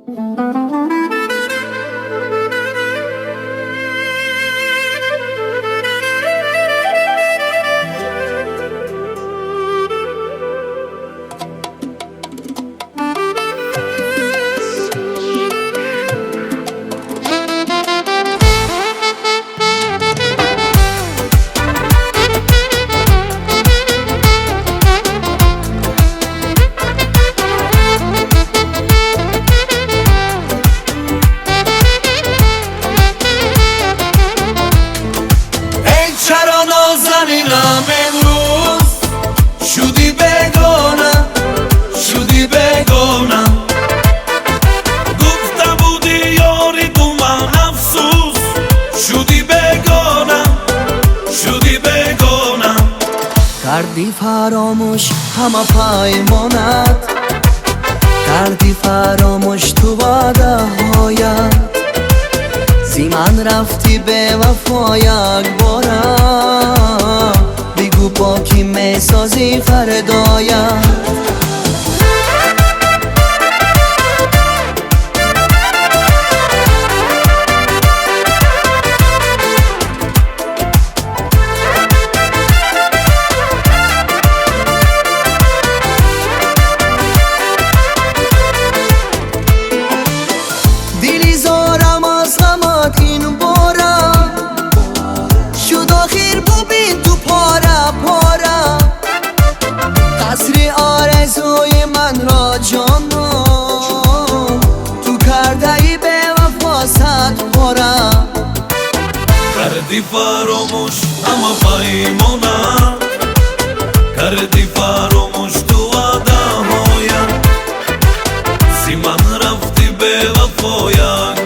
نازنینم امروز شدی بگانم شدی بگانم گفته بودی یاری تو من افسوس شدی بگانم شدی بگانم کردی فراموش همه پیمانت کردی فراموش تو وعده هایت زی من رفتی به وفا یک بارم بگو با کی میسازی فردایم این بارم شد آخیر ببین تو پاره پاره قصر آرزوی من را جانا تو کرده ای به وفا صد باره کردی فراموش اما پیمانم کردی فراموش تو وعده هایم زی من رفتی به وفا یک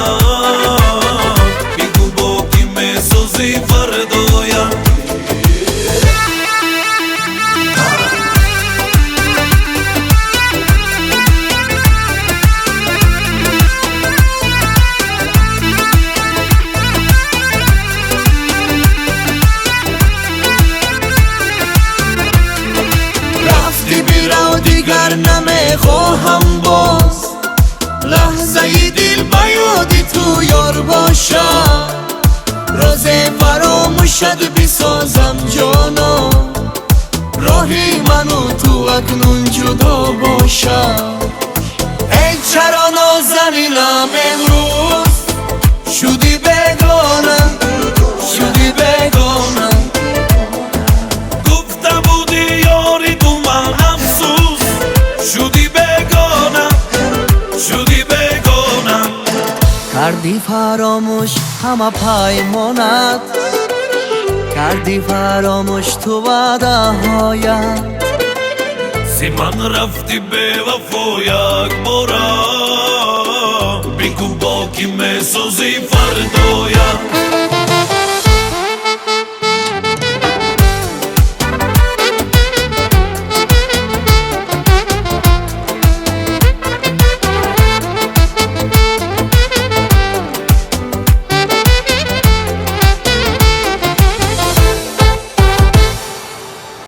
دیگر نمیخواهم باز لحظه دل بیادی تو یار باشم روز فراموشت بسازم جانا راهی منو تو اکنون جدا باشم ای چرا نازنینم امروز شدی بگانم شدی بگانم گفته بودی یاری تو من افسوس شدی بگانم شدی بگانم کردی فراموش همه پیمانت کردی فراموش تو وعده هایت زی من رفتی به وفا یک بارم بگو با کی میسازی فردایم